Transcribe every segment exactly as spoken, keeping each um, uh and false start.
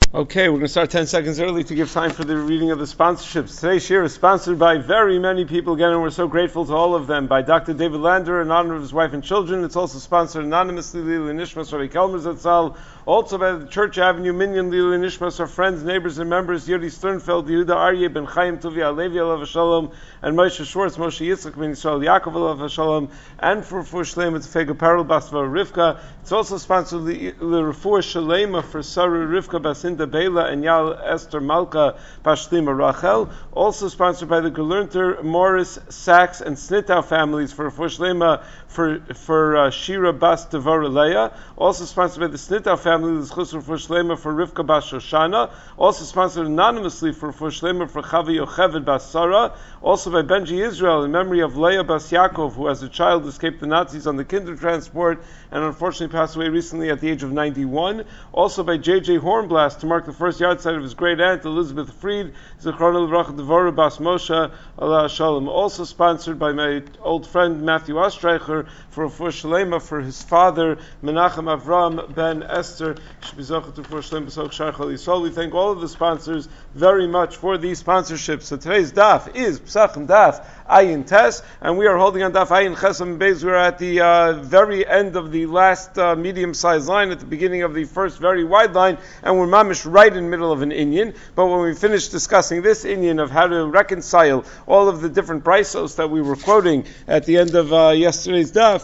Okay, we're going to start ten seconds early to give time for the reading of the sponsorships. Today's shir is sponsored by very many people again, and we're so grateful to all of them. By Doctor David Lander in honor of his wife and children. It's also sponsored anonymously, Lili Nishmas, Rabbi Kelmer Zatzal. Also by the Church Avenue, Minyan, Lili Nishmas, our friends, neighbors, and members, Yuri Sternfeld, Yehuda Aryeh, Ben Chaim, Tuvi Alevi, Alav Shalom, and Moshe Schwartz, Moshe Yitzchak, Ben Yisrael, Yaakov, Alav Shalom, and for Refuah Shlema, it's Fega Parel, Basva Rivka. It's also sponsored the Refuah Shlema for Sarah Rivka, Basinda Bela, and Yal Esther Malka, Pashlima Rachel. Also sponsored by the Gelernter, Morris, Sachs, and Snittow families for Refuah Shlema for, for uh, Shira Bas Devorah Leah. Also sponsored by the Snittow family, the Chus Refuah Shlema for Rivka Bas Shoshana. Also sponsored anonymously for Refuah Shlema for Chavi Yocheved Bas Sarah. Also by Benji Israel in memory of Leah Bas Yaakov, who as a child escaped the Nazis on the kinder transport and unfortunately passed away recently at the age of ninety-one. Also by J J Hornblast to mark the first yard site of his great aunt Elizabeth Fried, Zichron L'Bracha Devorah Bas Moshe Allah Shalom. Also sponsored by my old friend Matthew Ostreicher for Refuah Shlema for his father Menachem Avram Ben Esther. We thank all of the sponsors very much for these sponsorships. So today's daf is Pesachim Daf Ayin Tes, and we are holding on Daf Ayin Chesam Beis. We're at the uh, very end of the last uh, medium-sized line, at the beginning of the first very wide line, and we're mamish right in the middle of an inyan. But when we finish discussing this inyan of how to reconcile all of the different brisos that we were quoting at the end of uh, yesterday's daf,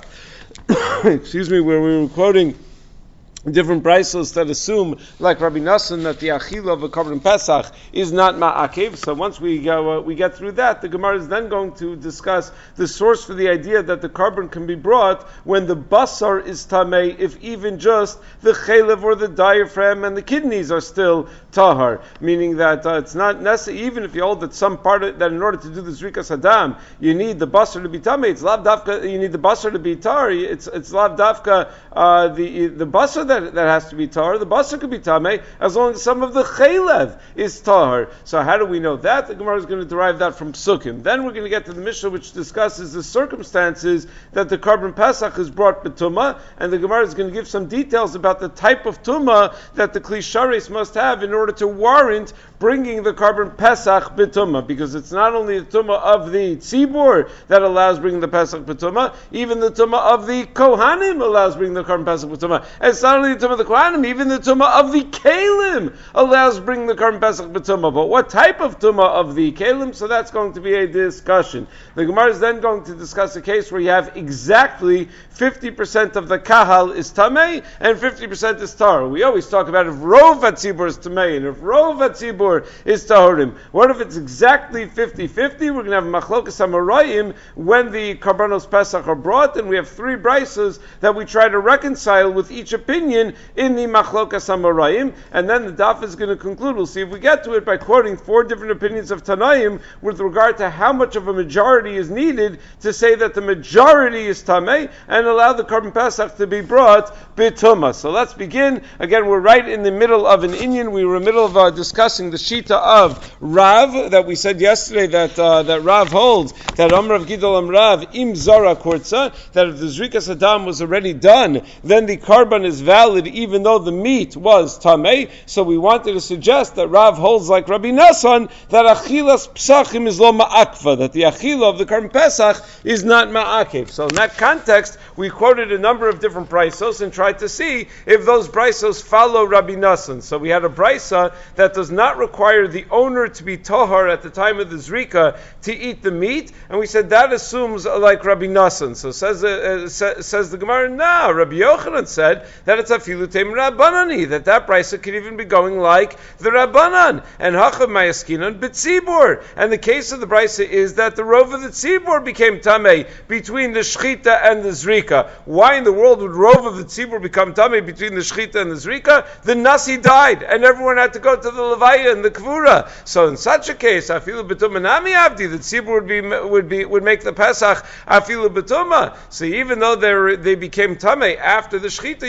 excuse me, where we were quoting different brisos that assume, like Rabbi Nassan, that the achila of a korban pesach is not ma'akev. So once we go, uh, we get through that, the Gemara is then going to discuss the source for the idea that the korban can be brought when the basar is tamei, if even just the chelev or the diaphragm and the kidneys are still tahar. Meaning that uh, it's not necessary, even if you hold that some part of, that in order to do the zrikas hadam, you need the basar to be tamei. It's lav dafka. You need the basar to be tar. It's it's lav dafka. Uh, the the basar that That has to be tahar. The basar could be tamei as long as some of the chaylev is tahar. So how do we know that? The Gemara is going to derive that from Sukkim. Then we're going to get to the Mishnah, which discusses the circumstances that the korban pesach is brought betuma, and the Gemara is going to give some details about the type of tuma that the klishares must have in order to warrant bringing the korban pesach betuma, because it's not only the tuma of the tzibur that allows bringing the pesach betuma, even the tuma of the kohanim allows bringing the korban pesach betuma. And it's not only the tuma of the kohanim, even the tuma of the kalim allows bringing the korban pesach betuma. But what type of tuma of the kalim? So that's going to be a discussion. The Gemara is then going to discuss a case where you have exactly fifty percent of the kahal is tamei and fifty percent is tar. We always talk about if rov hatzibur is tamei and if rov hatzibur is tahorim. What if it's exactly fifty-fifty? We're going to have machlokas hamarayim when the karbanos pesach are brought, and we have three brises that we try to reconcile with each opinion in the machlokas hamarayim, and then the daf is going to conclude. We'll see if we get to it by quoting four different opinions of Tanaim with regard to how much of a majority is needed to say that the majority is tamei and allow the korban pesach to be brought bituma. So let's begin. Again, we're right in the middle of an inyan. We were in the middle of uh, discussing the shita of Rav that we said yesterday that uh, that Rav holds that Amrav Gidol Amrav im zara kurza, that if the zrikas hadam was already done, then the korban is valid even though the meat was tamei. So we wanted to suggest that Rav holds like Rabbi Nassan that achilas psachim is lo ma'akva, that the achila of the korban pesach is not ma'akev. So in that context, we quoted a number of different brisos and tried to see if those brisos follow Rabbi Nassan. So we had a brisa that does not require the owner to be tahar at the time of the zrika to eat the meat, and we said that assumes uh, like Rabbi Nassan. So says uh, uh, sa- says the Gemara, no, Rabbi Yochanan said that it's afilu teim rabbanani, that that brisa could even be going like the rabbanan, and hachav mayaskinan b'tzibur. And the case of the brisa is that the rov of the tzibur became tamei between the shchita and the zrika. Why in the world would rov of the tzibur become tamei between the shchita and the zrika? The nasi died, and everyone had to go to the levaya and the kvura. So in such a case, afilu betuma nami avdi, the tzibur would be would be would make the pesach afilu betuma. So even though they they became tamei after the shchita, you could still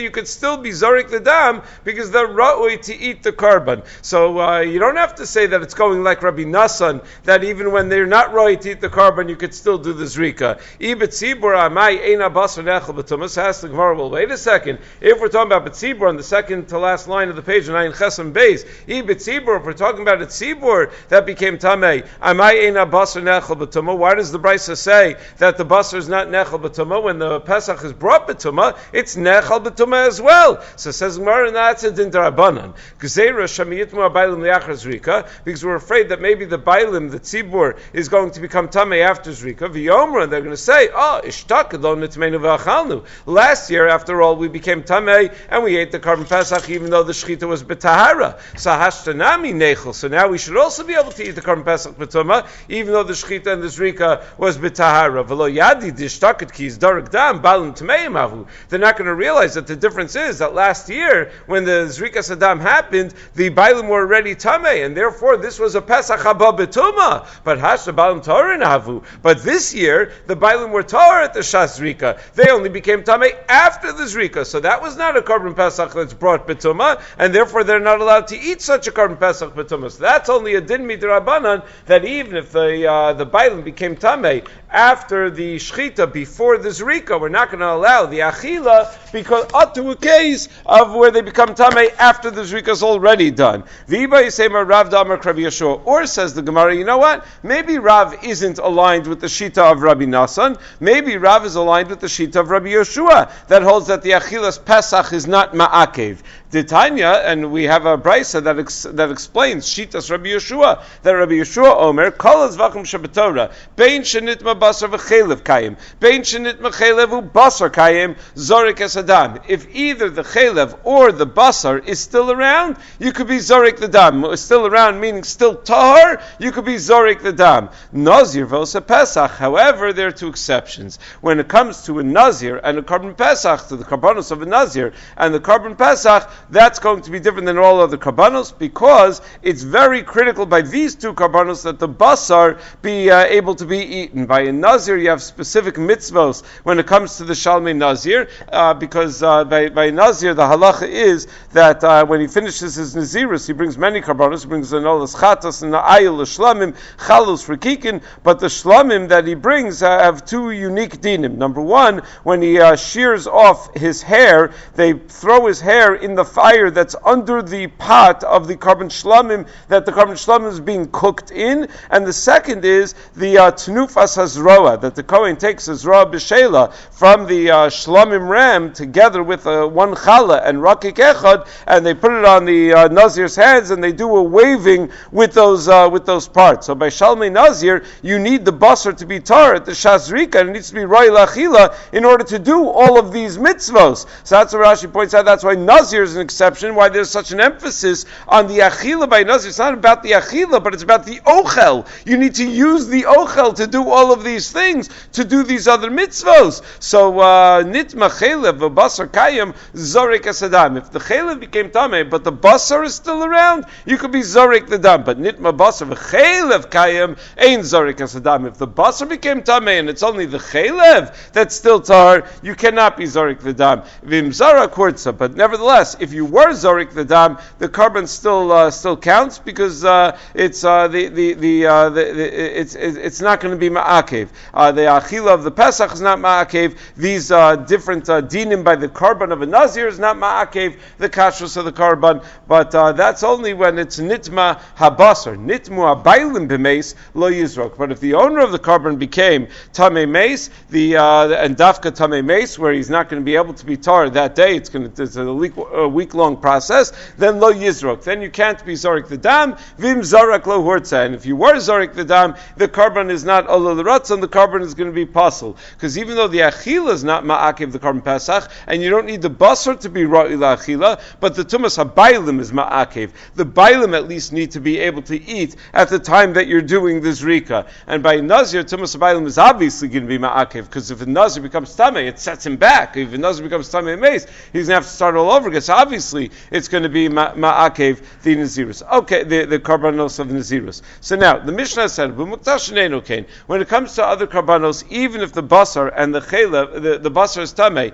still be zorik the dam because they're ra'ui to eat the korban. So uh, you don't have to say that it's going like Rabbi Nassan, that even when they're not ra'ui to eat the korban, you could still do the zrika. Ibet tzibur amai eina basar nechel b'tumas. Ask the Gemara, well, wait a second. If we're talking about betzibur on the second to last line of the page, nine chesam beis, ibet tzibur, if we're talking about a tzibur that became tamei, amai eina basar nechel b'tumah. Why does the Brisa say that the basar is not nechel b'tumah when the Pesach is brought b'tumah? It's nechel b'tumah as well. So says Gemara, and that's a din d'Rabbanan. Gzeira shamiyitmu abaylim liachar zrika, because we're afraid that maybe the bailim, the tzibur, is going to become tamei after zrika. V'yomra, they're going to say, oh, ishtak lo nitmeinu v'achalnu. Last year, after all, we became tamei and we ate the korban Pesach, even though the shechita was b'tahara. So hashtanami nechel. So now we should also be able to eat the korban Pesach b'tumah, even though the shechita and the zrika was b'tahara. V'lo yadi d'ishtaket ki izdarik dam balim tameim avu. They're not going to realize that the difference is that last year, when the zrika sadam happened, the bailim were already tamei, and therefore this was a Pesach haba b'tumah. But hashta balim torin avu. But this year, the bailim were tor at the shas zrika. They only became tamei after the zrika. So that was not a korban Pesach that's brought b'tumah, and therefore they're not allowed to eat such a korban Pesach b'tumah. So that's only a din midrabanan, that even if the uh, the bailim became tamei after the shechita, before the zrika, we're not going to allow the achila, because up to a case of where they become tamei after the zrika is already done. V'iba yisema Rav Damar Krav Yeshua, or says the Gemara, you know what? Maybe Rav isn't aligned with the shita of Rabbi Nassan. Maybe Rav is aligned with the shita of Rabbi Yeshua that holds that the achilas Pesach is not ma'akev. Tanya, and we have a brisa that ex, that explains shitas Rabbi Yeshua, that Rabbi Yeshua Omer kol azvachim shabatorah bein shenitma basar v'chelev kayim bein shenitma chelev u basar kayim zorik esadam. If either the chelev or the basar is still around, you could be zorik the dam. Still around meaning still tahar, you could be zorik the dam. Nazir v'osa Pesach. However, there are two exceptions. When it comes to a nazir and a korban Pesach, to the karbanos of a nazir and the korban Pesach, that's going to be different than all other karbanos, because it's very critical by these two karbanos that the basar be uh, able to be eaten. By a nazir, you have specific mitzvos when it comes to the shalmei nazir, uh, because uh, by, by nazir, the halacha is that uh, when he finishes his nazirus, he brings many karbanos. He brings the nolas chatas and the ayil, the shlamim, chalus for kikin, but the shlamim that he brings uh, have two unique dinim. Number one, when he uh, shears off his hair, they throw his hair in the fire that's under the pot of the korban shlamim that the korban shlamim is being cooked in. And the second is the uh, tnufas hazroa, that the kohen takes hazroa b'sheila from the uh, shlamim ram together with uh, one challah and rakik echad, and they put it on the uh, nazir's hands, and they do a waving with those uh, with those parts. So by shalmei nazir, you need the basar to be tar at the shazrika, and it needs to be roi lachila in order to do all of these mitzvos. So that's what Rashi points out. That's why nazir is an exception, why there's such an emphasis on the achila by nazir. It's not about the achila, but it's about the ochel. You need to use the ochel to do all of these things, to do these other mitzvos. So nitma chelev v'basar kayim zorik esadam. If the chelev became tamei, but the basar is still around, you could be zorik the dam. But nitma basar v'chelev kayim ain't zorik esadam. If the basar became tamei and it's only the chelev that's still tar, you cannot be zorik the dam. Vim zara kurtza. But nevertheless, if you were zorik the dam, the korban still uh, still counts, because uh, it's uh, the the the, uh, the, the it's it's not going to be ma'akev. Uh, the achila of the Pesach is not ma'akev. These uh, different uh, dinim by the korban of a nazir is not ma'akev. The kashrus of the korban, but uh, that's only when it's nitma habasar, nitmu abaylim b'meis lo yizrok. But if the owner of the korban became tamei meis, the uh, and dafka tamei meis, where he's not going to be able to be tar that day, it's going to it's a week, a week-long process, then lo yizrok. Then you can't be zorik the dam, vim zarak lo hurtza. And if you were zorik the dam, the korban is not olah l'ratzon, the korban is going to be pasul. Because even though the achila is not ma'akev the korban Pesach, and you don't need the basar to be ra'i la'achila, but the tumas habaylim is ma'akev. The baylim at least need to be able to eat at the time that you're doing the zrika. And by nazir, tumas habaylim is obviously going to be ma'akev, because if a nazir becomes tamei, it sets him back. If a nazir becomes tamei meis, he's going to have to start all over again. So obviously, it's going to be ma'akev the nazirus. Okay, the, the karbanos of nazirus. So now, the Mishnah said, when it comes to other karbanos, even if the basar and the chelev, the, the basar is tamei, and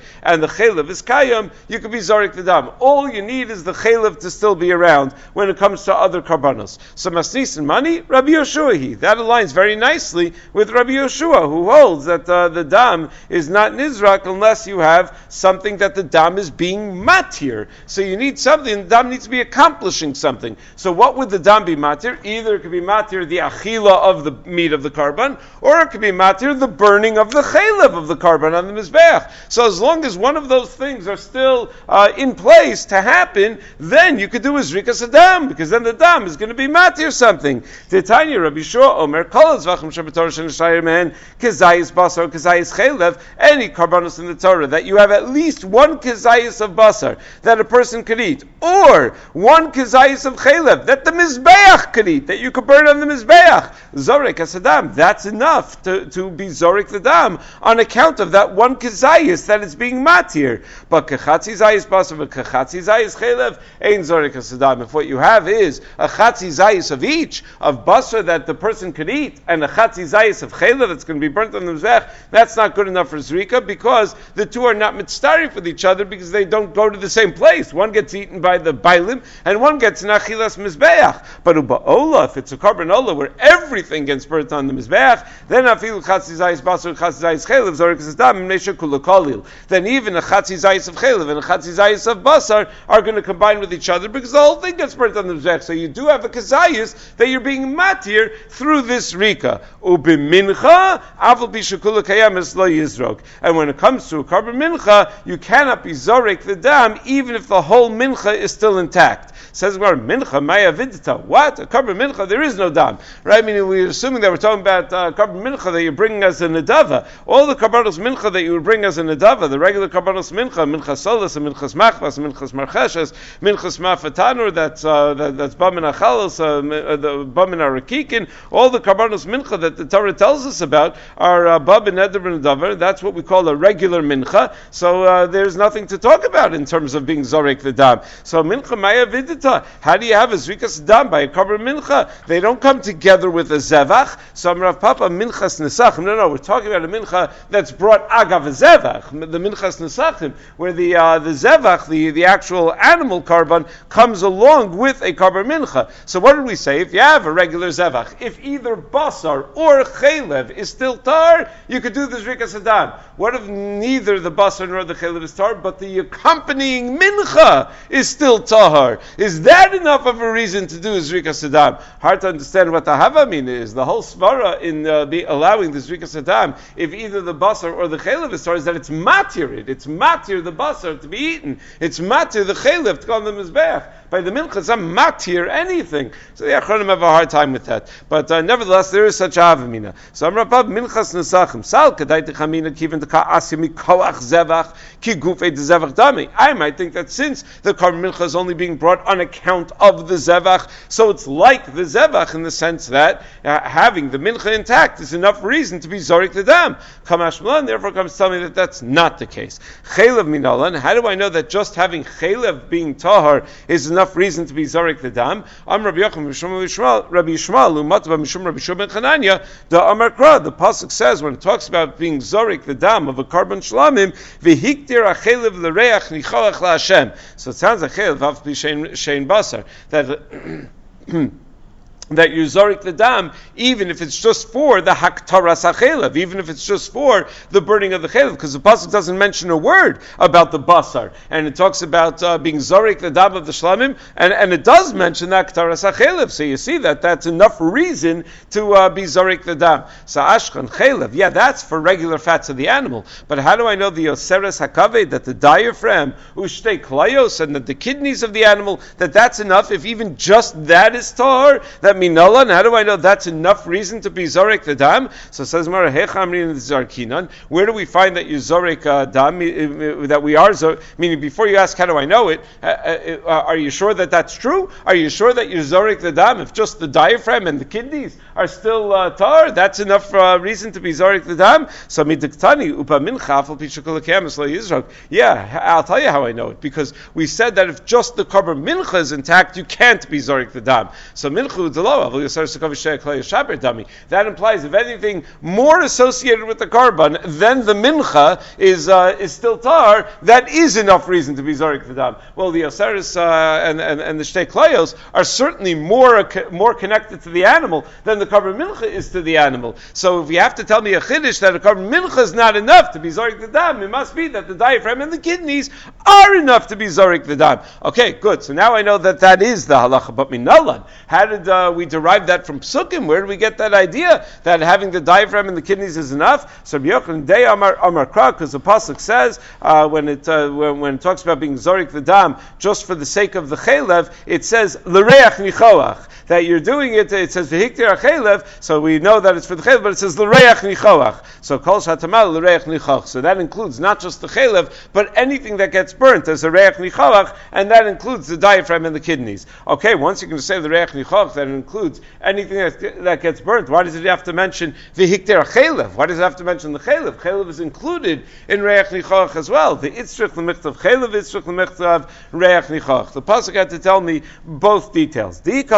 and the chaylev is kayam, you could be zorik the dam. All you need is the chaylev to still be around when it comes to other karbanos. So masnis and money, Rabbi Yoshua he. That aligns very nicely with Rabbi Yoshua, who holds that uh, the dam is not nizrak unless you have something that the dam is being matir. So you need something, the dam needs to be accomplishing something. So what would the dam be matir? Either it could be matir the achila of the meat of the karban, or it could be matir the burning of the chaylev of the karban on the mizbeach. So as long as one of those things are still uh, in place to happen, then you could do a zrikas adam, because then the dam is going to be matir something. Titania Rabbi Shua Omer Kol Zvachim Shabbator Shenishayim Man Kezayis Basar Kezayis Chaylev. Any karbanos in the Torah that you have at least one kezayis of basar that a person could eat, or one kezayis of chaylev that the mizbeach could eat, that you could burn on the mizbeach, zorek asadam. That's enough to, to be zorek the dam on account of that one kezayis that is being matir. But kechatzi zayis basar, but kechatzi zayis chaylev ain't zorek asadam. If what you have is a chatzi zayis of each of basar that the person could eat, and a chatzi zayis of chaylev that's going to be burnt on the mizbeach, that's not good enough for zrika, because the two are not mitzdarif with each other, because they don't go to the same place. One gets eaten by the bailim, and one gets nachilas mizbeach. But uba'ola, if it's a carbon ola where everything gets burnt on the mizbeach, then afilu chatzi zayis basar, chatzi zayis chaylev, zorik zedam, imnesha kula kolil. Then even a chatzi zayis of chaylev and a chatzi zayis of basar are going to combine with each other, because the whole thing gets burnt on the mizbeach. So you do have a kazayis that you're being matir through this rika. Ubimincha, aval bishakula kayam es lo yizrok. And when it comes to a carbon mincha, you cannot be zorek the dam, even if the whole mincha is still intact. Says we're mincha maya vidita. What? A carbon mincha? There is no dam, right? I mean, we're assuming that we're talking about uh, carbon mincha that you're bringing as a nedava. All the karbanos mincha that you would bring as a nedava, the regular karbanos mincha, mincha solas, minchas machvas, minchas marcheshes, minchas mafatanur, that's uh, that, that's bamin achalos, uh, the bamin arakikin. All the karbanos mincha that the Torah tells us about are uh, babin eder and davar. That's what we call a regular mincha. So uh, there's nothing to talk about in terms of being zorek the dam. So mincha maya vidita. How do you have a zrikas dam by a carbon mincha? They don't come together with a zevach. So Rav Papa minchas nesachim. No, no, we're talking about a mincha that's brought agav a zevach. The minchas nesachim, where the uh, the zevach, the, the actual animal carbon, comes along with a carbon mincha. So what did we say? If you have a regular zevach, if either basar or chaylev is still tar, you could do the zrikas adam. What if neither the basar nor the chaylev is tar, but the accompanying mincha is still tahar? Is that enough of a reason to do zrikas adam? Hard to understand what the havamin is. The whole svara in uh, be allowing the zrikas adam, if either the basar or the chaylev is tar, is that it's matir it. It's matir the basar to be eaten. It's matir the chaylev to go on the mizbeach. By the mincha, it's not matir anything. So the achronim have a hard time with that. But uh, nevertheless, there is such a havamina. So I'm Rabab minchas nesachim. Sal kadai techamina kiven teka asim mikoach zevach ki gufei de zevach dami. I might think that since the carbon mincha is only being brought on account of the zevach, so it's like the zevach in the sense that uh, having the mincha intact is enough reason to be zorik the dam. Kamash Malan therefore comes to tell me that that's not the case. Chaylev minalan. How do I know that just having chaylev being tahar is enough reason to be zorik the dam? Am Rabbi Yochanan Mishum Rabbi Yishmael Umatva Mishum Rabbi Shua ben Chananya. The Amar Kra, the pasuk says when it talks about being zorik the dam of a carbon shlamim, v'hiktir achelev l'reach nichoach laHashem. So it sounds like chelev av shein basar that. that you zorik the dam, even if it's just for the haktaras hachelev, even if it's just for the burning of the chelev, because the pasuk doesn't mention a word about the basar, and it talks about uh, being zorik the dam of the shlamim, and, and it does mention the haktaras hachelev. So you see that that's enough reason to uh, be zorik the dam. So ashkan chelev, yeah, that's for regular fats of the animal. But how do I know the yoseres hakaved, that the diaphragm, ushtei klayos, and that the kidneys of the animal, that that's enough? If even just that is tar, that Minalan, how do I know that's enough reason to be zorek the dam? So it says Mara Hechamrin Zarkinan. Where do we find that you zorek uh, dam? That we are zorek? Meaning, before you ask, how do I know it? Uh, uh, are you sure that that's true? Are you sure that you zorek the dam? If just the diaphragm and the kidneys are still uh, tar, that's enough uh, reason to be zorek the dam. So midiktani upa mincha afal pishakul kamis lo yizrok. Yeah, I'll tell you how I know it, because we said that if just the carbon mincha is intact, you can't be zorek the dam. So mincha That implies, if anything more associated with the carbon than the mincha is uh, is still tar, that is enough reason to be zorik the dam. Well, the Osiris uh, and, and and the shtei klayos are certainly more more connected to the animal than the carbon mincha is to the animal. So if you have to tell me a chiddush that a carbon mincha is not enough to be zorik the dam, it must be that the diaphragm and the kidneys are enough to be zorik the dam. Okay, good. So now I know that that is the halacha. But minalan, how did uh, we derive that from psukim? Where did we get that idea that having the diaphragm and the kidneys is enough? So Yochanan Day Amar Amar Kra, because the pasuk says uh, when it uh, when, when it talks about being zorik the dam just for the sake of the chaylev, it says l'reach nichoach, that you're doing it. It says v'hiktir chaylev, so we know that it's for the chaylev, but it says l'reach nichoach. So kol shatamal l'reach nichoach. So that includes not just the chaylev, but anything that gets burnt as a reach nichoach, and that includes the diaphragm and the kidneys. Okay, once you're going to say the reach nichoach, that includes anything that, that gets burnt. Why does it have to mention v'hiktir chaylev? Why does it have to mention the chaylev? Chaylev is included in reach nichoach as well. The itzrich l'michtav chaylev, itzrich l'michtav reach nichoach. The pasuk had to tell me both details.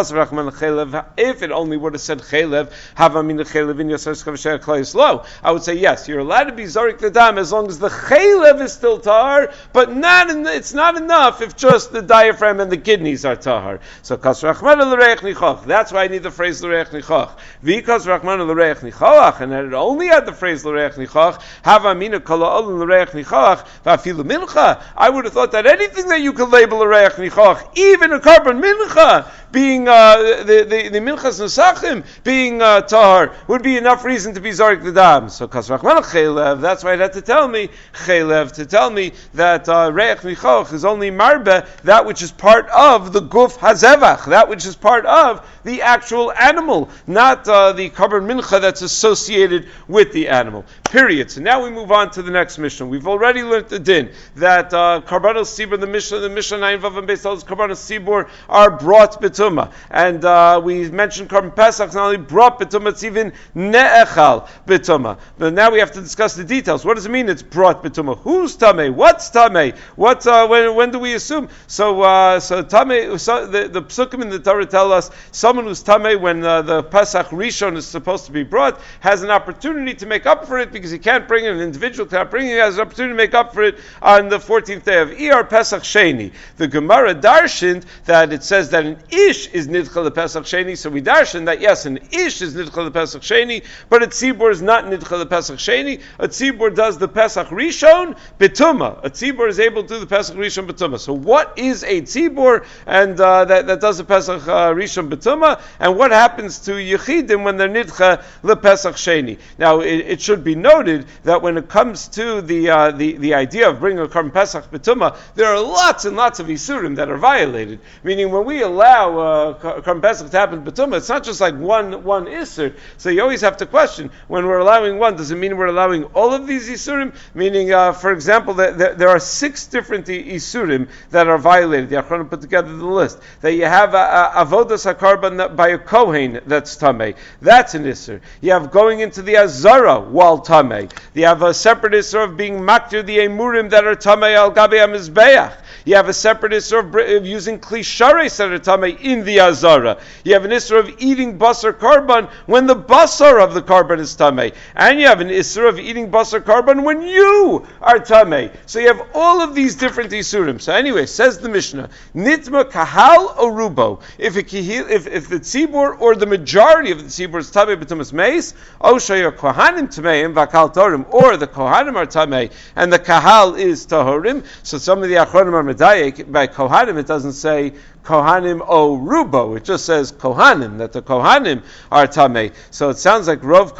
If it only would have said chaylev, havamin chaylev in yosef kavasher klayis lo, I would say yes, you're allowed to be zorik the dam as long as the chaylev is still tar, but not in the, it's not enough if just the diaphragm and the kidneys are tahar. So kas rachman l'reich nichoach. That's why I need the phrase l'reich nichoach. V'kas rachman l'reich nichoach, and it only had the phrase l'reich nichoach. Havamina kala olin l'reich nichoach v'afilu mincha. I would have thought that anything that you could label l'reich nichoach, even a carbon mincha, being uh, the the, the minchas nesachim being uh, tahar, would be enough reason to be zorik the dam. So kas rachman chaylev. That's why it had to tell me chaylev to tell me that uh, reich nichoach is only marbe, that which is part of the guf hazevach, that which is part of the actual animal, not uh, the carbon mincha that's associated with the animal. Period. So now we move on to the next Mishnah. We've already learned the din that uh, karbanos sibur, the Mishnah, the Mishnah nine vav and beis karbanos sibur are brought betuma, and uh, we mentioned carbon pesach not only brought betuma, it's even ne'echal betuma. But now we have to discuss the details. What does it mean? It's brought betuma. Who's tamei? What's tamei? What? Uh, when, when do we assume? So, uh, so tamei. So the, the psukim in the Torah tell us someone who's tamei when uh, the Pesach Rishon is supposed to be brought has an opportunity to make up for it because he can't bring it. An individual cannot bring it. He has an opportunity to make up for it on the fourteenth day of Iyar Pesach Sheni. The Gemara darshaned that it says that an ish is nidcha le Pesach Sheni. So we darshan that yes, an ish is nidcha le Pesach Sheni, but a tzibur is not nidcha le Pesach Sheni. A tzibur does the Pesach Rishon betuma. A tzibur is able to do the Pesach Rishon betuma. So what is a tzibur and uh, that, that does the Pesach uh, Rishon betuma, and what happens to yechidim when they're nidcha le Pesach Sheni? Now it, it should be noted that when it comes to the uh, the, the idea of bringing a Karban Pesach betuma, there are lots and lots of isurim that are violated. Meaning when we allow uh, Karban Pesach to happen betuma, it's not just like one one isur. So you always have to question, when we're allowing one, does it mean we're allowing all of these isurim? Meaning, uh, for example, that, that there are six different isurim that are violated. The Achronim put together the list. That you have avodas hakarban by a kohen that's tamei. That's an isur. You have going into the azara while tamei. You have a separate isur of being maktir the emurim that are tamei al gabe hamizbeach. You have a separate isur of using klishares that are tamei in the azara. You have an isur of eating basar karban when the basar of the karban is tamei, and you have an isur of eating basar karban when you are tamei. So you have all of these different isurim. So anyway, says the Mishnah, nitma kahal orubo. If it, if if the tzibur or the majority of the tzibur is tamei b'tumas meis, oshay kohanim tameim vakal torim, or the kohanim are tamei and the kahal is tahorim. So some of the achronim are medayik by kohanim. It doesn't say Kohanim o Rubo. It just says Kohanim, that the Kohanim are Tamei. So it sounds like Rov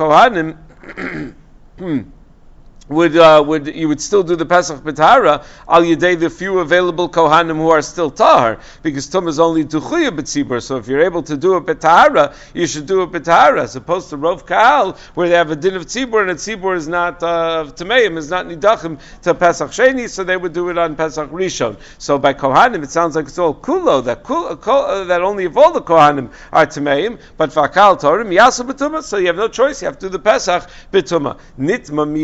Kohanim would uh, would you would still do the Pesach B'Tahara al yedei the few available Kohanim who are still Tahar, because Tum is only Duchuya B'Tzibur. So if you're able to do a B'Tahara, you should do a B'Tahara, as opposed to Rov Kahal, where they have a din of Tzibur, and a Tzibur is not uh, Tameim, is not Nidachim to Pesach Sheni, so they would do it on Pesach Rishon. So by Kohanim, it sounds like it's all Kulo, that kul, kul, uh, that only if all the Kohanim are Tameim, but Vakal Torim, Yasa B'Tumah, so you have no choice, you have to do the Pesach B'Tumah. Nitma Miyutakal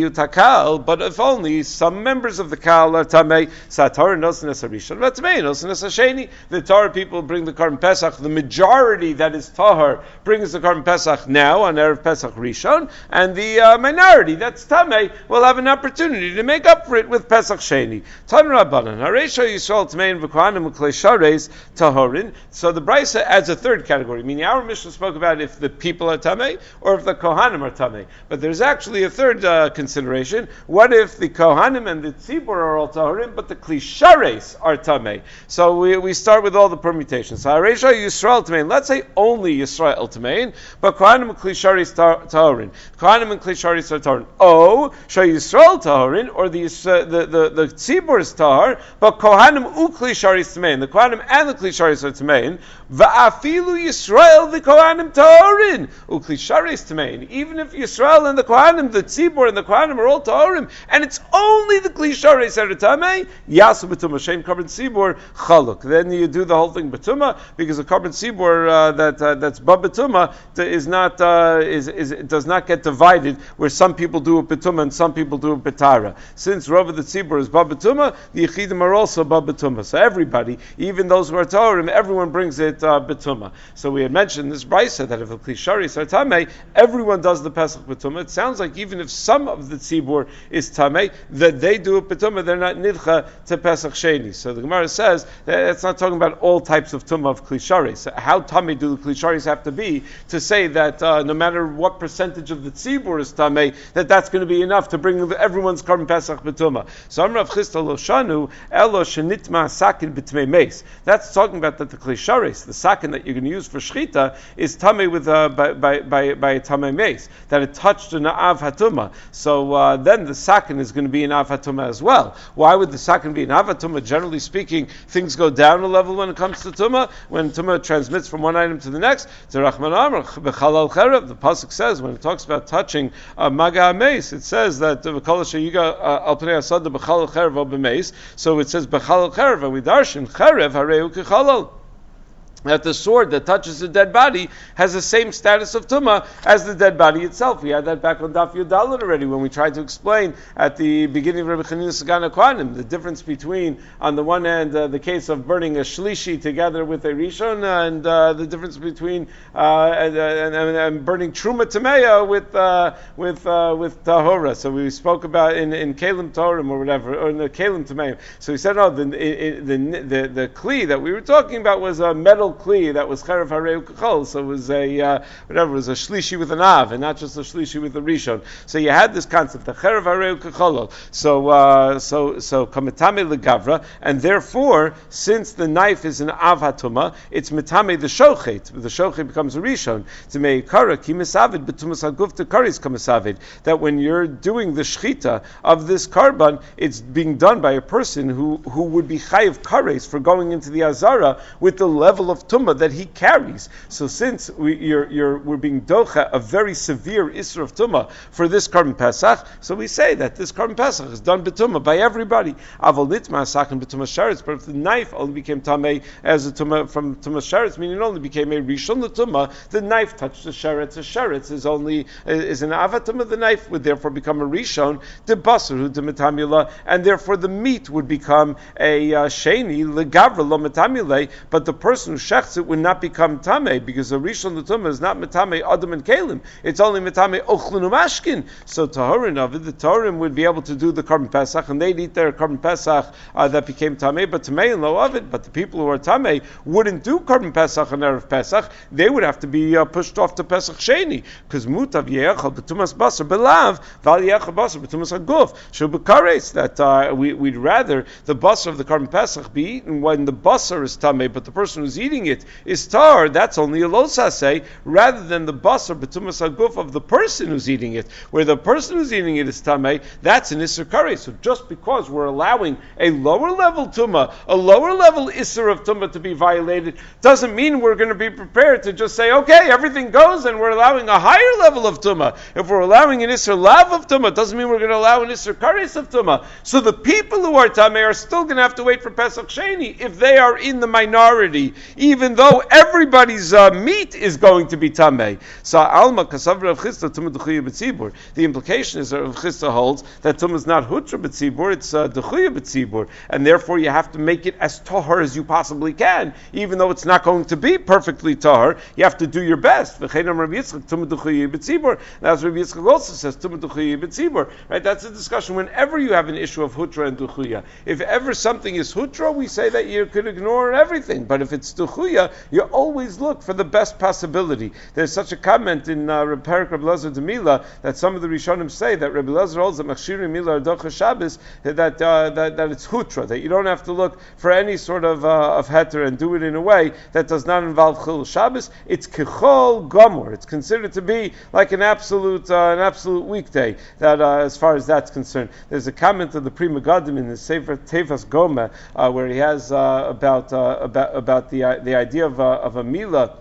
kal, but if only some members of the kal are tamei, satar nosnes harishon, but tamei nosnes hasheni. The Torah people bring the Korban Pesach. The majority that is tahar brings the Korban Pesach now on erev Pesach Rishon, and the uh, minority that's tamei will have an opportunity to make up for it with Pesach Sheni. Tan Rabbanan Haresha Yisrael Tamein v'Kohanim u'Klei Shareis Tahorin. So the Brisa adds a third category, meaning our Mishnah spoke about if the people are tamei or if the Kohanim are tamei. But there's actually a third uh, consideration. What if the Kohanim and the Tzibur are all Tahorim, but the Klei Shareis are tamei? So we, we start with all the permutations. So Haresha Yisrael Tamein. Let's say only Yisrael Tamein, but Kohanim and Klei Shareis Tahorin. Kohanim and Klei Shareis are Tahorin. Oh, Shah Yisrael Tahorin, or the uh, the the, the Tzibur is Tahor, but Kohanim u Klei Shareis Tamein. The Kohanim and the Klei Shareis are Tamein. Va'afilu Yisrael the Kohanim Tahorin u Klei Shareis Tamein. Even if Yisrael and the Kohanim, the Tzibur and the Kohanim are all Tahorim, and it's only the Klei Shareis that are Tamei, Yasu B'tumah Shem Korban Tzibur Chaluk. Then you do the whole thing B'tumah, because the Korban Tzibur uh, that uh, that's Ba B'tumah is not uh, is is it does not get divided where some people do it B'tumah and some people do it B'tara. Since Rov of the Tzibur is Ba B'tumah, the Yechidim are also Ba B'tumah. So everybody, even those who are Tahorim, everyone brings it uh, B'tumah. So we had mentioned this Brisa that if the Klei Shareis are Tamei, everyone does the Pesach B'tumah. It sounds like even if some of the Tzibur is Tamei, that they do it B'tumah, they're not Nidcha to Pesach Sheni. So the Gemara says that it's not talking about all types of Tumah of Klei Shareis. How Tamei do the Klei Shareis have to be to say that uh, no matter what percentage of the Tzibur is Tamei, that that's going to be enough to bring everyone's Korban Pesach B'tumah. So Amrav Chisda Lo Shanu Elo Shenitma Sakin B'Tmei Meis. That's talking about that the Klei Shareis, the sakin that you're going to use for Shechita, is Tamei with uh, by by by, by a Tamei Meis, that it touched an Av Hatumah. So uh, then the sakin is going to be an Av Hatumah as well. Why would the sakin be an Av Hatumah? Generally speaking, things go down a level when it comes to Tumah. When Tumah transmits from one item to the next, to Rachman Amr B'Chalal Cherev, the pasuk says when it talks about touching uh, Maga Meis, it says that V'Kol Sheyiga Al Pnei Asad B'Chalal Cherev or B'Meis. So it says B'Chalal Cherev, and we darshan Cherev Hareu K'Chalal, that the sword that touches the dead body has the same status of tumah as the dead body itself. We had that back on Daf Yudalad already when we tried to explain at the beginning of Rabbi Chanina Sagana Kohanim the difference between, on the one hand, uh, the case of burning a shlishi together with a rishon, and uh, the difference between uh, and, and, and burning truma tameya with uh, with uh, with tahora. So we spoke about in in kelim torim or whatever, or in the kelim tameya. So we said, no, the the the the, the kli that we were talking about was a metal kli that was cherev hareu kachol, so it was a uh, whatever, it was a shlishi with an av, and not just a shlishi with a rishon. So you had this concept, the cherev hareu kachol. So uh, so so kametame legavra, and therefore, since the knife is an av hatuma, it's metame the shochet. The shochet becomes a rishon. To meikara kimesavid betumas haguf to karis kamesavid. That when you're doing the shchita of this karban, it's being done by a person who who would be chayiv kares for going into the azara with the level of tumah that he carries. So since we, you're, you're, we're being docha a very severe isra of tumah for this Korban Pesach, so we say that this Korban Pesach is done betumah by everybody. Aval nitma sakin betumah sheretz, but if the knife only became tamei as a tumah from tumah sheretz, meaning it only became a rishon l'tumah, the knife touched the sheretz. The sheretz is only is an avatumah. The knife would therefore become a rishon de basar hu de metamila, and therefore the meat would become a uh, sheni legavra lo metamile, but the person who shechts it would not become tamei, because the rishon l'tumah is not metamei adam and kalim. It's only metamei ochlin umashkin. So tahorin of it, the tahorim would be able to do the Korban Pesach, and they'd eat their Korban Pesach uh, that became tamei, but tamei and lo of it. But the people who are tamei wouldn't do Korban Pesach and erev Pesach. They would have to be uh, pushed off to Pesach Sheni, because mutav yeachal betumas basar belav val yeachal basar betumas haguf shubakares. That uh, we, we'd rather the basar of the Korban Pesach be eaten when the basar is tamei, but the person who's eating it is tar. That's only a losaseh, rather than the basar betumas haguf of the person who's eating it, where the person who's eating it is tamei. That's an isser kares. So just because we're allowing a lower level tumah, a lower level isser of tumah to be violated, doesn't mean we're going to be prepared to just say, okay, everything goes, and we're allowing a higher level of tumah. If we're allowing an isser lav of tumah, doesn't mean we're going to allow an isser kares of tumah. So the people who are tamei are still going to have to wait for Pesach Sheni if they are in the minority, even even though everybody's uh, meat is going to be tamei. So alma kasav Rav Chisda tumah dechuya b'tzibur. The implication is that Rav Chisda holds that tumah is not hutra b'tzibur, it's uh, dechuya b'tzibur, and therefore you have to make it as tahar as you possibly can, even though it's not going to be perfectly tahar. You have to do your best. V'cheinam Rav Yitzchak tumah dechuya b'tzibur. That's Rav Yitzchak also says tumah dechuya b'tzibur. Right? That's a discussion whenever you have an issue of hutra and dechuya. If ever something is hutra, we say that you could ignore everything. But if it's dechuya, you always look for the best possibility. There's such a comment in uh, Perik Rabbi Elazar de Mila that some of the Rishonim say that Rabbi Elazar holds that Machshiri Mila Ardocha Shabbos that, uh, that that it's hutra, that you don't have to look for any sort of uh, of heter and do it in a way that does not involve Chil Shabbos. It's Kechol Gomor. It's considered to be like an absolute uh, an absolute weekday. That uh, as far as that's concerned, there's a comment of the Pri Megadim in the Sefer Tefas Goma uh, where he has uh, about uh, about about the uh, the idea of uh, of a milah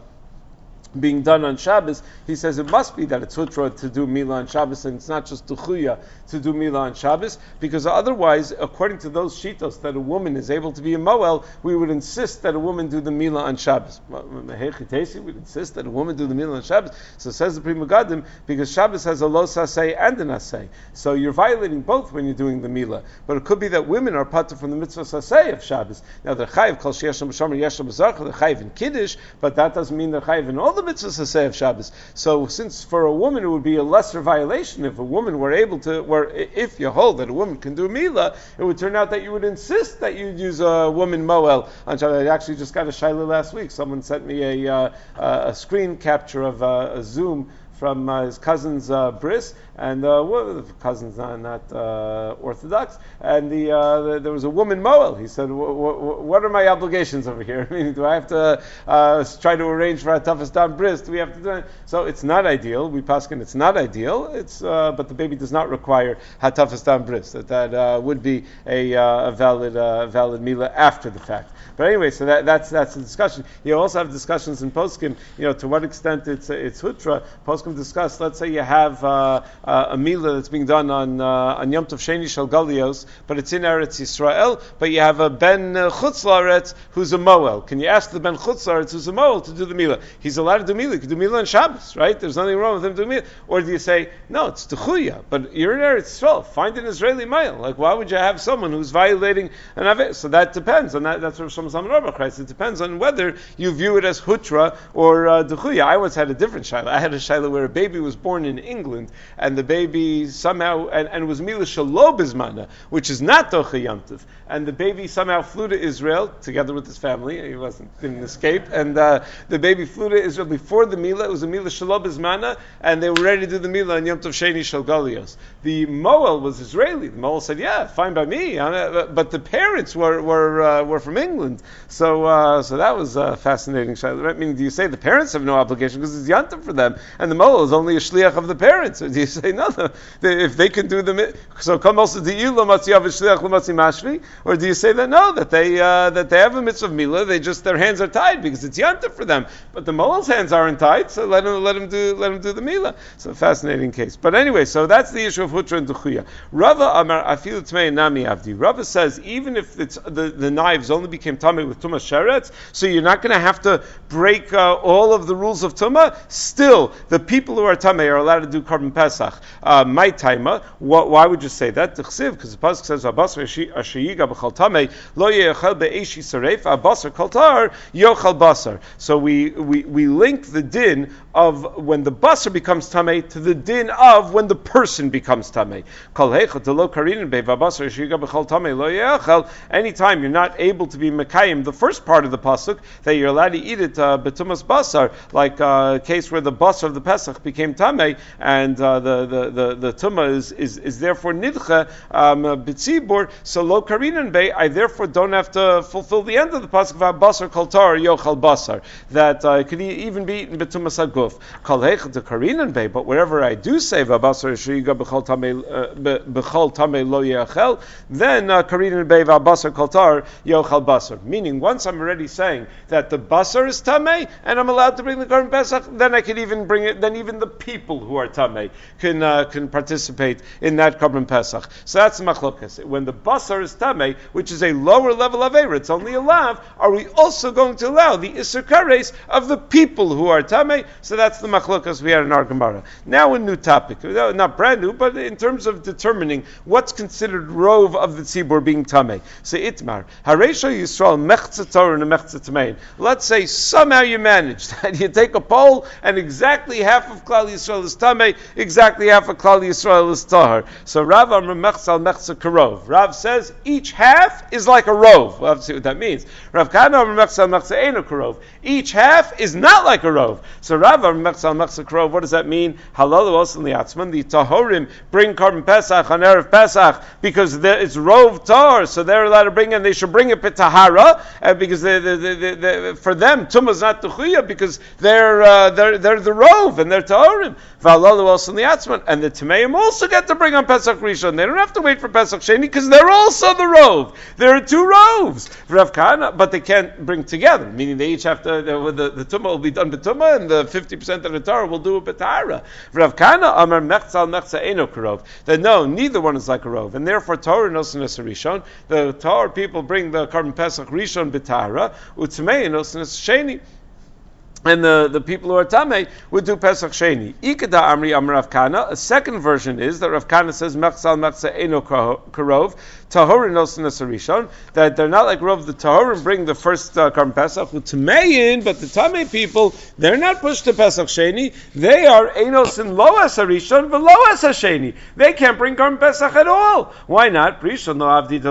being done on Shabbos. He says it must be that it's hutra to do milah on Shabbos, and it's not just duchuya to do milah on Shabbos, because otherwise, according to those shitos that a woman is able to be a moel, we would insist that a woman do the milah on Shabbos. We'd insist that a woman do the milah on Shabbos. So says the Pri Megadim, because Shabbos has a lo saseh and an aseh. So you're violating both when you're doing the milah. But it could be that women are patur from the mitzvah saseh of Shabbos. Now they're chayiv kol sheyeshem b'shomer yeshem b'zarcha, they're chayiv in kiddush, but that doesn't mean they're chayiv in all the mitzvahs saseh of Shabbos. So since for a woman it would be a lesser violation if a woman were able to, were if you hold that a woman can do milah, it would turn out that you would insist that you'd use a woman moel on Shabbos. I actually just got a shaila last week. Someone sent me a uh, a screen capture of uh, a Zoom from uh, his cousin's uh, bris, and uh, well, the cousin's not, not uh, Orthodox, and the, uh, the there was a woman moel. He said, "What are my obligations over here? I mean, do I have to uh, try to arrange for a toughest down bris? Do we have to do it?" So it's not ideal. We paskin, it's not ideal. It's uh, but the baby does not require hatafas down bris. That that uh, would be a, uh, a valid uh, valid milah after the fact. But anyway, so that, that's that's the discussion. You also have discussions in poskim. You know, to what extent it's it's hutra. Poskim discuss. Let's say you have uh, uh, a milah that's being done on uh, on Yom Tov Sheni Shel Galios, but it's in Eretz Yisrael. But you have a ben uh, Chutz La'aretz who's a moel. Can you ask the ben Chutz La'aretz who's a moel to do the milah? He's allowed to do milah. He can do milah on Shabbos, right? There's nothing wrong with him doing milah. Or do you say no? It's techuya, but you're in Eretz Yisrael. Find an Israeli male. Like why would you have someone who's violating an aveh? So that depends on that. That's what Shlomo Zalman Auerbach writes. It depends on whether you view it as hutra or uh, techuya. I once had a different shaila. I had a shaila where a baby was born in England, and the baby somehow, and, and was milah shelo bizmana, which is not docha yamtiv, and the baby somehow flew to Israel together with his family. He wasn't didn't escape, and uh, the baby flew to Israel before the milah. It was a milah shelo bizmana, and they were ready to do the milah on Yom Tov Sheni Shel Galios. The moel was Israeli. The moel said, "Yeah, fine by me," but the parents were were uh, were from England. So uh, so that was uh, fascinating. I mean, do you say the parents have no obligation because it's yantiv for them, and the moel is only a shliach of the parents? Or do you say no? The, if they can do the so come also the ilu matzi av shliach l'matzi mashvi, or do you say that no, that they uh, that they have a mitzvah of milah, they just their hands are tied because it's yantiv for them, but the moel's hands aren't tied, so let him let him do let him do the milah. So a fascinating case. But anyway, so that's the issue of hutra and duchuya. Rava Amar afilu tmei nami avdi. Rava says even if it's the, the knives only became tamei with tumas sheretz, so you're not going to have to break uh, all of the rules of tumah. Still, the people who are tamei are allowed to do korban pesach. Uh, my taima. Why would you say that? Because the pasuk says abasar ashiyiga b'chal tamei lo yechal be'eshi saref abasar kaltar yochal basar. So we, we we link the din of when the basar becomes tamei to the din of when the person becomes tamei. Kol heichot lo karinin be abasar ashiyiga b'chal tamei lo yechal. Anytime you're not able to be mekayim the first part of the pasuk that you're allowed to eat it uh, betumas basar, like uh, a case where the basar of the pesach became tamei and uh, the the the, the tumah is, is is therefore nidcha um, b'tzibur. So lo karinan be, I therefore don't have to fulfill the end of the pasuk of basar kaltar yochal basar, that uh, it could even be eaten betumas haguf. Kol heichot to karinan be, but wherever I do say basar shiga b'chol tamei b'chol tamei lo yechel, then karinan be basar kaltar yochal basar. Meaning, once I'm already saying that the basar is tamei and I'm allowed to bring the korban pesach, then I could even bring it. Then then even the people who are tamei can uh, can participate in that Korban Pesach. So that's the machlokas. When the basar is tamei, which is a lower level of Eira, it's only a lav, are we also going to allow the Isser Kares of the people who are tamei? So that's the machlokas we had in our Gemara. Now a new topic, not brand new, but in terms of determining what's considered rove of the tzibur being tamei. So itmar, hareisha Yisrael mechza Torah and mechza tamein. Let's say somehow you managed that you take a poll and exactly half of Klal Yisrael is tamei, exactly half of Klal Yisrael is tahar. So Rav Amar mechza mechza karov. Rav says each half is like a rove. We'll have to see what that means. Rav Kahana Amar mechza mechza eino karov. Each half is not like a rove. So Rav Amar mechza mechza karov. What does that mean? Halalu osin liatzman. The tahorim bring Korban Pesach on erev Pesach because it's rove tar, so they're allowed to bring it. And they should bring it b'tahara, uh, because they, they, they, they, they, for them tumah is not tuchiyah because they're uh, they're they're the rove and they're tahorim. V'halalu osin liatzman. And the tameim also get to bring on Pesach Rishon. They don't have to wait for Pesach Sheni because they're also the rove. There are two roves. Rav Kahana, but they can't bring together, meaning they each have to. The, the, the tumah will be done b'tumah, and the fifty percent of the Torah will do it b'tahara. Rav Kahana Amar mechzal mechza eno karov. That no, neither one is like a rove, and therefore Torah nosin es rishon. The Torah people bring the Korban Pesach Rishon b'tahara, u'tmei nosin es sheni. And the, the people who are tamei would do Pesach Sheni. Ikeda Amri Amar Rav Kahana. A second version is that Rav Kahana says mechzal mechza eno karov. Tahorin nosin es rishon, that they're not like Rov. The Tahorin bring the first uh, Korban Pesach with Tamein, but the Tamei people, they're not pushed to Pesach Sheni. They are Enos in Lo es Rishon v'Lo es Sheni. They can't bring Korban Pesach at all. Why not? Rishon lo avdi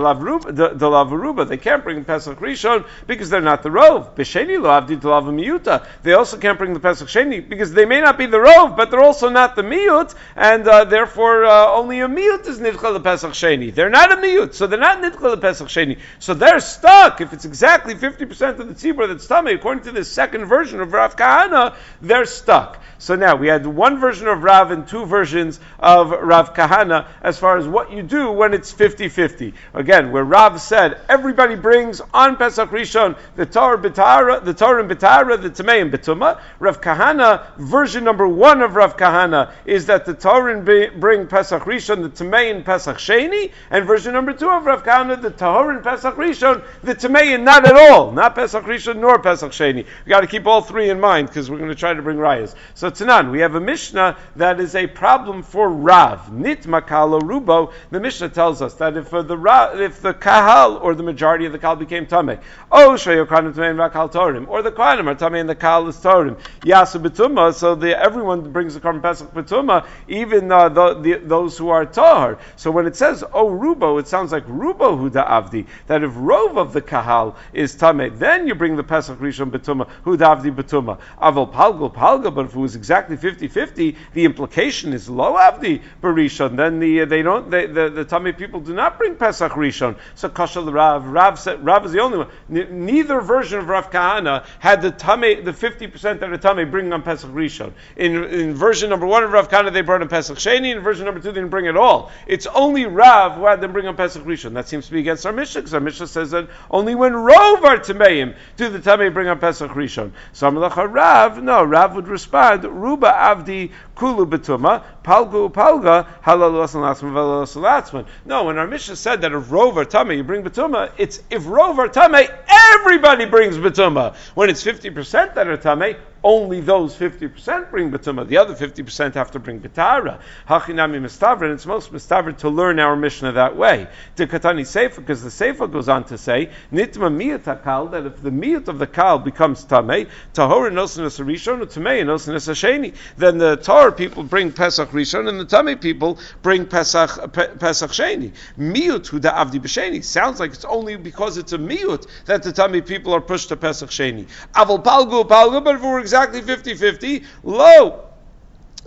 delav aruba. They can't bring Pesach Rishon because they're not the Rov. B'Sheni lo avdi delav miyuta. They also can't bring the Pesach Sheni because they may not be the Rov, but they're also not the miyut, and uh, therefore uh, only a miyut is nidcha the Pesach Sheni. They're not a miyut. So they're not nidcha the Pesach Sheni. So they're stuck. If it's exactly fifty percent of the tzibur that's tamei, according to this second version of Rav Kahana, they're stuck. So now we had one version of Rav and two versions of Rav Kahana as far as what you do when it's fifty-fifty. Again, where Rav said everybody brings on Pesach Rishon the Torah b'tahara, the Torah and b'tahara, the Tamei and b'tumah. Rav Kahana, version number one of Rav Kahana is that the Torah bring Pesach Rishon, the Tamei and Pesach Sheni, and version number two of Rav Kahana, the Tahor and Pesach Rishon, the Tamei and not at all, not Pesach Rishon nor Pesach Sheni. We got to keep all three in mind because we're going to try to bring rayas. So Tanan, we have a Mishnah that is a problem for Rav. Nit makalo rubo. The Mishnah tells us that if uh, the Rav, if the kahal or the majority of the kahal became tamei, oh shayokanim tamei and vakal torim, or the kohanim are tamei and the kahal is torim, yasu betuma. So the, everyone brings the korban pesach betuma, even uh, the, the, those who are tahar. So when it says oh rubo, it sounds like rubo huda avdi. That if rov of the kahal is tamei, then you bring the pesach rishon betuma huda avdi betuma. Aval palgal palga, but if it was exactly fifty-fifty, the implication is lo avdi barishon. Then the uh, they don't they, the the Tamei people do not bring Pesach Rishon. So kashal Rav Rav said Rav is the only one. N- neither version of Rav Kahana had the Tamei the fifty percent of the Tamei bring on Pesach Rishon. In in version number one of Rav Kahana they brought on Pesach Sheni. In version number two they didn't bring it all. It's only Rav who had them bring on Pesach Rishon. That seems to be against our Mishnah because our Mishnah says that only when Rov are Tameim do the Tamei bring on Pesach Rishon. So Amalacha Rav no Rav would respond Ruba Avdi Kulu Betuma Palgu Palga Halalu Asan Latzman Velalu Latzman. No, when our Mishnah said that if Rov or Tamei you bring Betuma, it's if Rov or Tamei everybody brings Betuma. When it's fifty percent that are Tamei, only those fifty percent bring Betuma. The other fifty percent have to bring Betara. Hachinami Mistavra, and it's most Mistavra to learn our Mishnah that way. The Katani Seifa, because the Seifa goes on to say, Nitma Miyat HaKal, that if the Miyat of the Kal becomes Tamei, Tahor Nosin Es Rishon, Tamei Nosin Es Sheni, then the Torah people bring Pesach Rishon, and the Tamei people bring Pesach Pe, Pesach Sheni. Miyut Huda Avdi B'Sheni. Sounds like it's only because it's a Miyut that the Tamei people are pushed to Pesach Sheni. Aval Palgu Palgu, but if we're exactly fifty-fifty, lo,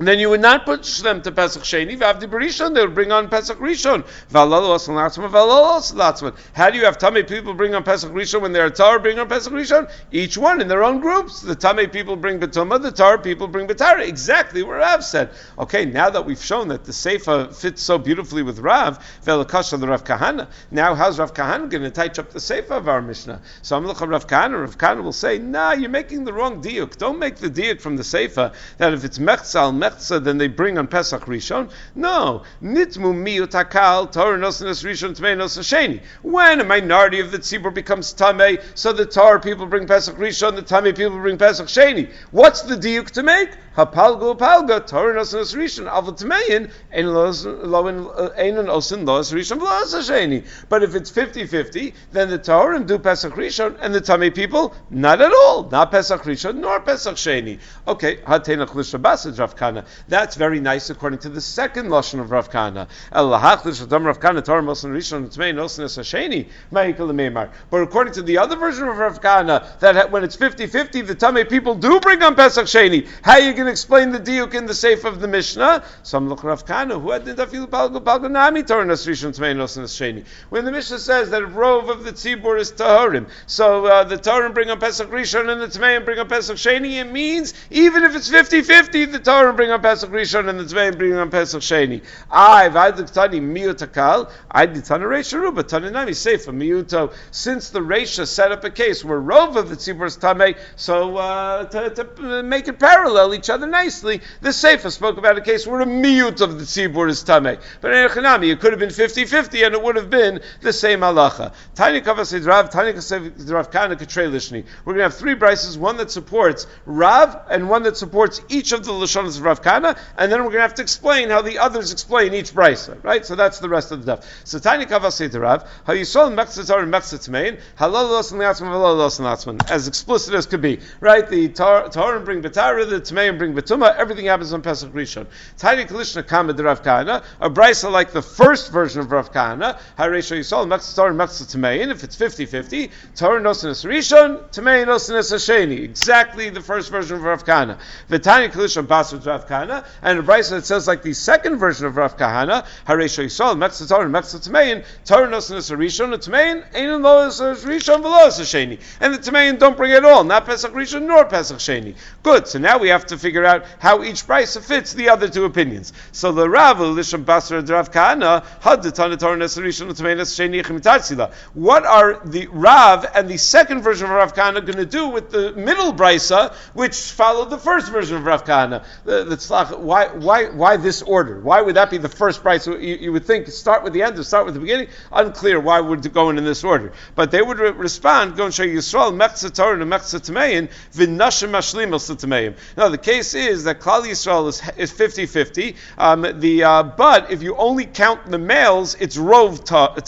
then you would not push them to Pesach Sheni. V'avdi B'Rishon, they would bring on Pesach Rishon. How do you have Tamei people bring on Pesach Rishon when they're Torah bring on Pesach Rishon? Each one in their own groups. The Tamei people bring B'Tumah, the Torah people bring B'Tara. Exactly what Rav said. Okay, now that we've shown that the Seifa fits so beautifully with Rav, Ve'lakasha the Rav Kahana. Now how's Rav Kahana going to touch up the Seifa of our Mishnah? So I'm looking at Rav Kahana. Rav Kahana will say, nah, you're making the wrong diuk. Don't make the diuk from the Seifa that if it's Mechzal, Mechza, then they bring on Pesach Rishon. No. Nitmu miyut hakal, Torah nosenes Rishon, Tmei nosenes Sheni. When a minority of the tzibur becomes Tamei, so the Torah people bring Pesach Rishon, the Tamei people bring Pesach Sheni. What's the diuk to make? Hapalgo palga, Torah nosenes Rishon, avot Tmein, einon osin los Rishon v'los Sheni. But if it's fifty-fifty, then the Torah do Pesach Rishon, and the Tamei people, not at all. Not Pesach Rishon, nor Pesach Sheni. Okay, hatenach l'shabas Rav Kahana. That's very nice according to the second lashon of Rav Kahana. But according to the other version of Rav Kahana, that when it's fifty-fifty, the Tamei people do bring on Pesach Sheni. How are you going to explain the diuk in the Seif of the Mishnah? So I'm looking at Rav Kahana, who had Dafilu Palgo Palgo Nami Torah Nas Rishon Tmei Nosnas Sheni. When the Mishnah says that a rove of the tzibur is Taharim, so uh, the Torah bring on Pesach Rishon and the Tmei bring on Pesach Sheni, it means even if it's fifty-fifty, the Torah bring on Pesach Rishon and the Tzvei bring on Pesach Sheni. I, V'adiktani miyut hakal, I ditana reisha ruba, tananami seifa miyuto. Since the reisha set up a case where rov of the tzibur is tamei, so uh, to, to make it parallel each other nicely, the seifa spoke about a case where a miyut of the tzibur is tamei. But in Echanami, it could have been fifty-fifty and it would have been the same halacha. Tani kavasid Rav, Tani kavasid Rav Kahana katrei lishni. We're going to have three brises, one that supports Rav and one that supports each of the lashonos of Rav Kahana, and then we're going to have to explain how the others explain each brisa, right? So that's the rest of the daf. So Tani Kavasei Rav, how you saw Mechzat Torah and Mechzat Tmein, halal losan liatzman, halal losan liatzman, as explicit as could be, right? The Torah bring B'Tara, the Tmein bring B'Tumah, everything happens on Pesach Rishon. Tani Kalishna Kama de Rav Kahana, a brisa like the first version of Rav Kahana, Haresha Yisrael Mechzat Torah and Mechzat Tmein, if it's fifty-fifty, Torah nosenes Rishon, Tmein nosenes Hasheni, exactly the first version of Rav Kahana. V'Tani Kalishna Basra Rav Kahana, and a brisa that says like the second version of Rav Kahana, Haresha Yisrael, Mechzat Torah, and Mechzat Tmein, Torah nosenes Rishon, and Tmein, Einon Lois Rishon V'Los Hasheni. And the Tmein don't bring it all, not Pesach Rishon nor Pesach Sheni. Good, so now we have to figure out how each brisa fits the other two opinions. So the Rav, Lisham Basra Rav Kahana, Had the Torah Torah Nes Rishon, and Tmein Nes Sheni Chimitatzila. What are the Rav and the second version of Rav Kahana going to do with the middle brisa, which followed the first version of Rav Kahana? The, the tzlach, why, why, why this order? Why would that be the first brisa? You, you would think start with the end or start with the beginning. Unclear why would it go in in this order. But they would re- respond, go and show Yisrael Mechzat Torah and Mechzat Tmein v'nashim mashlim el Tmeim. Now the case is that Klal Yisrael is is fifty-fifty. Um, the uh, but if you only count the males, it's rov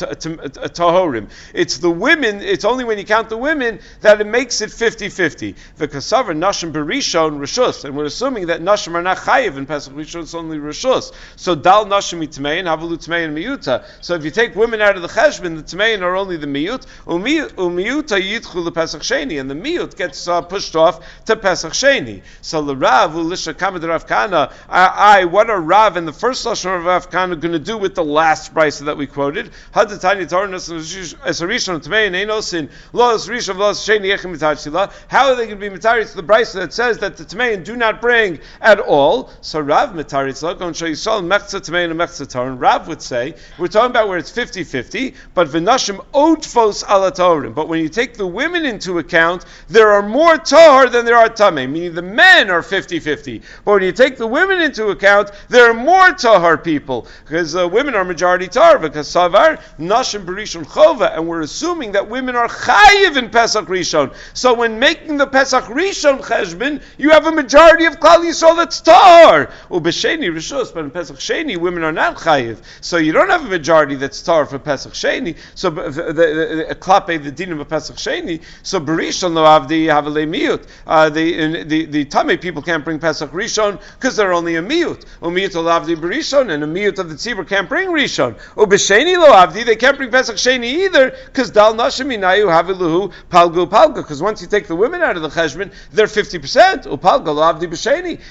tahorim. It's the women. It's only when you count the women that it makes it fifty-fifty. V'kasavar nashim berishon rishus, and we're assuming that nashim are not chayiv in Pesach Rishon. It's only rishus. So dal nashim mitmein havalu tmein miyuta. So if you take women out of the cheshbon, the tmein are only the miyut. Umiyuta yitchu lePesach Sheni, and the miyut gets uh, pushed off to Pesach Sheni. So the Rav ulisha kamad Rav Kahana. I, what are Rav and the first lashon of Rav Kahana going to do with the last brisa that we quoted? Hadatani Torah esarishon tmein einosin los rishon los sheni echem mitachila. How are they going to be mitari to the brisa that says that the tmein do not bring at all? So Rav mitari tzla going to show you saw mechzat tmein and mechzat Torah. And Rav would say we're talking about where it's fifty-fifty, but v'nashim otfos ala Torim. But when you take the women into account, there are more Tahor than there are Tamei, meaning the men are fifty-fifty. But when you take the women into account, there are more Tahor people, because uh, women are majority Tahor, because Savar, Nashim Berishon Chova, and we're assuming that women are Chayiv in Pesach Rishon. So when making the Pesach Rishon Cheshbon, you have a majority of Klal Yisrael that's Tahor. Ubesheni Rishos, but in Pesach Sheni, women are not Chayiv. So you don't have a majority that's Tahor for Pesach Sheni. So the, the, the Klape, the Dinim of Pesach Sheni, so Berishon Lo Avdi Havalei Miyut. Uh, the the the Tamei people can't bring Pesach Rishon because they're only a Miyut. Umiyut Lo Avdi Berishon, and a Miyut of the Tzibur can't bring Rishon. Ubesheni Lo Avdi, they can't bring Pesach Sheni either because Dal Nashim Inayu Haviluhu Palgu Palga, because once you take the women out of the Cheshbon, they're fifty percent. Upalga Lo Avdi Besheni, and fifty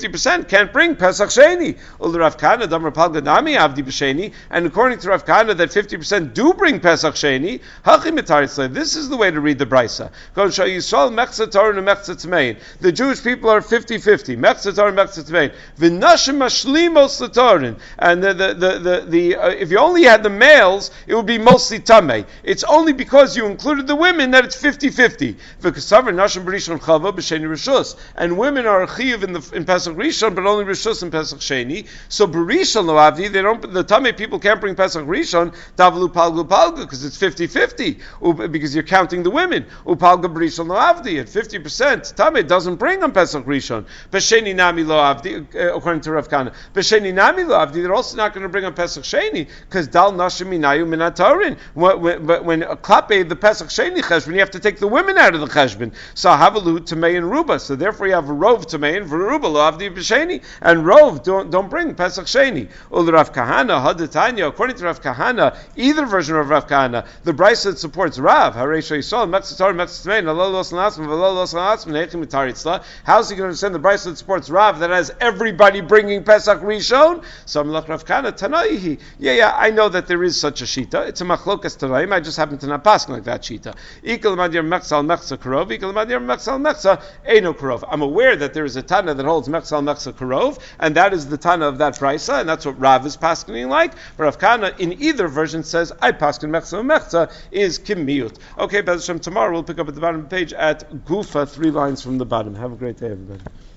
fifty percent can't bring Pesach Sheni. Ul Rav Kahana Damar Palga Nami Avdi B'Sheni, and according to Rav Kahana that fifty percent do bring Pesach Sheni. Hachi Mitaritzle. This is the way to read the Brisa. Go show Yisrael Mechza Torah and Mechza Tmein. The Jewish people are fifty-fifty. Mechza Torah and Mechza Tmein. V'nashim Mashlimos L'Torin. And the the the, the, the uh, if you only had the males, it would be mostly Tamei. It's only because you included the women that it's fifty-fifty. V'kasavar Nashim B'Rishon Chava B'Sheni Rishus. And women are Chiv in the in Pesach Rishon, but only Rishus in Pesach Sheni. So B'Rishon Lo Avdi, they don't. The Tamei people can't bring Pesach Rishon. Davlu Palgu Palgu, because it's fifty-fifty. Because you're counting the women. Upalga B'Rishon Lo Avdi at fifty percent. Tamei doesn't bring on Pesach Rishon. B'Sheni Nami Lo Avdi, uh, according to Rav Kahana. B'Sheni Nami Lo Avdi, they're also not going to bring on Pesach Sheni because Dal Nashim Minayu Minatarin. But when a klape the Pesach Sheni cheshbon, you have to take the women out of the cheshbon. So Havalu Tamei and Ruba. So therefore you have a Rov Tamei and Veruba Lo Avdi B'Sheni, and Rov don't don't bring Pesach Sheni. Ul Rav Kahana Hadatanya. According to Rav Kahana, either version of Rav Kahana, the Brisa that supports Rav Haresha Yisrael Mechza Torah Mechza Tmein Allah Lo Salasm V'Lo Lo Salasm Neichim Mitaritzla. How's he going to understand the Brisa that supports Rav that has everybody bringing Pesach Rishon? So Rav Kahana Tanaihi. Yeah, yeah, I know that there is such a shita. It's a machlokas tanaim. I just happen to not pass like that shita. Ikal madir mechsal mechsa karov. Ikal madir mechsal mechsa eno karov. I'm aware that there is a Tana that holds mechsal mechsa karov, and that is the Tana of that Brisa, and that's what Rav is paskening like. But Rav Kahana in either version says I pasken mechsa mechsa is kimmiut. Okay, Bez Hashem, tomorrow we'll pick up at the bottom of the page at Gufa, three lines from the bottom. Have a great day, everybody.